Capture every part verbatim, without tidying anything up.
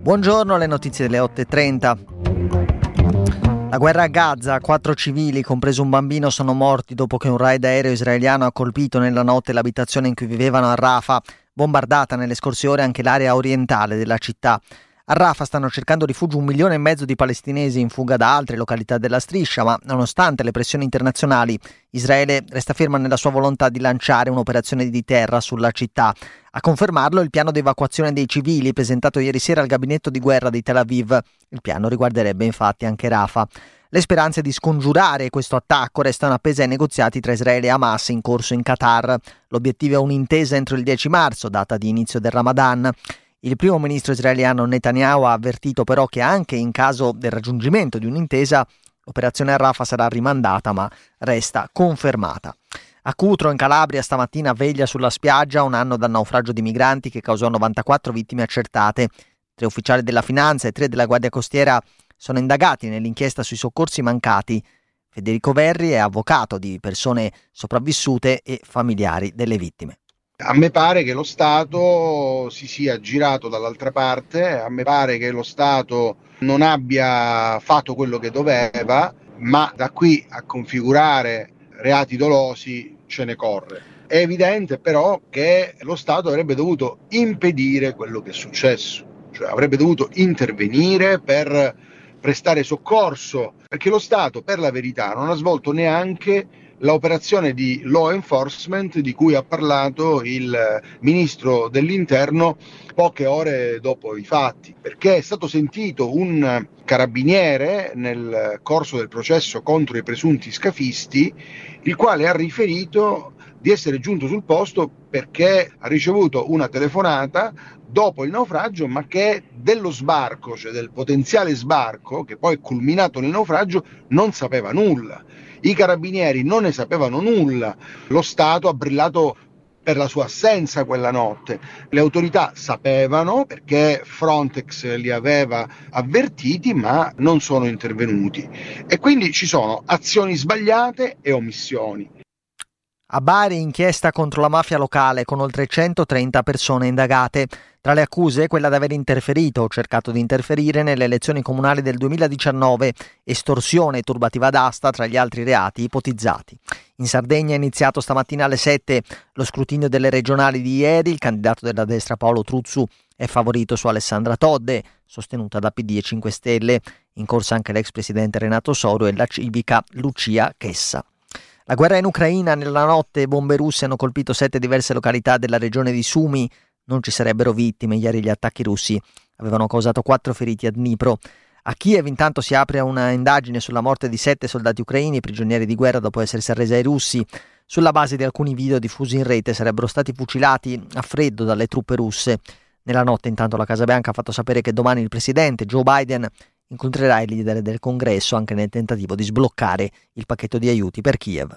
Buongiorno, le notizie delle otto e trenta. La guerra a Gaza, quattro civili, compreso un bambino, sono morti dopo che un raid aereo israeliano ha colpito nella notte l'abitazione in cui vivevano a Rafah, bombardata nelle scorse ore anche l'area orientale della città. A Rafah stanno cercando rifugio un milione e mezzo di palestinesi in fuga da altre località della striscia, ma nonostante le pressioni internazionali, Israele resta ferma nella sua volontà di lanciare un'operazione di terra sulla città. A confermarlo il piano di evacuazione dei civili presentato ieri sera al gabinetto di guerra di Tel Aviv. Il piano riguarderebbe infatti anche Rafah. Le speranze di scongiurare questo attacco restano appese ai negoziati tra Israele e Hamas in corso in Qatar. L'obiettivo è un'intesa entro il dieci marzo, data di inizio del Ramadan. Il primo ministro israeliano Netanyahu ha avvertito però che anche in caso del raggiungimento di un'intesa l'operazione a Rafah sarà rimandata, ma resta confermata. A Cutro, in Calabria, stamattina veglia sulla spiaggia, un anno dal naufragio di migranti che causò novantaquattro vittime accertate. Tre ufficiali della Finanza e tre della Guardia Costiera sono indagati nell'inchiesta sui soccorsi mancati. Federico Verri è avvocato di persone sopravvissute e familiari delle vittime. A me pare che lo Stato si sia girato dall'altra parte, a me pare che lo Stato non abbia fatto quello che doveva, ma da qui a configurare reati dolosi ce ne corre. È evidente però che lo Stato avrebbe dovuto impedire quello che è successo, cioè avrebbe dovuto intervenire per prestare soccorso, perché lo Stato, per la verità, non ha svolto neanche l'operazione di law enforcement di cui ha parlato il ministro dell'interno poche ore dopo i fatti, perché è stato sentito un carabiniere nel corso del processo contro i presunti scafisti, il quale ha riferito di essere giunto sul posto perché ha ricevuto una telefonata dopo il naufragio, ma che dello sbarco, cioè del potenziale sbarco, che poi è culminato nel naufragio, non sapeva nulla. I carabinieri non ne sapevano nulla, lo Stato ha brillato per la sua assenza quella notte. Le autorità sapevano perché Frontex li aveva avvertiti, ma non sono intervenuti. E quindi ci sono azioni sbagliate e omissioni. A Bari, inchiesta contro la mafia locale con oltre centotrenta persone indagate. Tra le accuse quella di aver interferito o cercato di interferire nelle elezioni comunali del duemiladiciannove, estorsione e turbativa d'asta tra gli altri reati ipotizzati. In Sardegna è iniziato stamattina alle sette lo scrutinio delle regionali di ieri. Il candidato della destra Paolo Truzzu è favorito su Alessandra Todde, sostenuta da P D e cinque Stelle. In corsa anche l'ex presidente Renato Soru e la civica Lucia Chessa. La guerra in Ucraina, nella notte bombe russe hanno colpito sette diverse località della regione di Sumy. Non ci sarebbero vittime, ieri gli attacchi russi avevano causato quattro feriti a Dnipro. A Kiev intanto si apre una indagine sulla morte di sette soldati ucraini, prigionieri di guerra dopo essersi arresi ai russi. Sulla base di alcuni video diffusi in rete sarebbero stati fucilati a freddo dalle truppe russe. Nella notte intanto la Casa Bianca ha fatto sapere che domani il presidente Joe Biden incontrerà i leader del Congresso anche nel tentativo di sbloccare il pacchetto di aiuti per Kiev.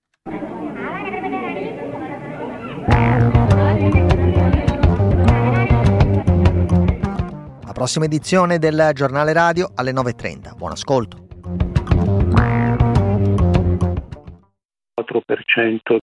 La prossima edizione del giornale radio alle nove e trenta. Buon ascolto. quattro per cento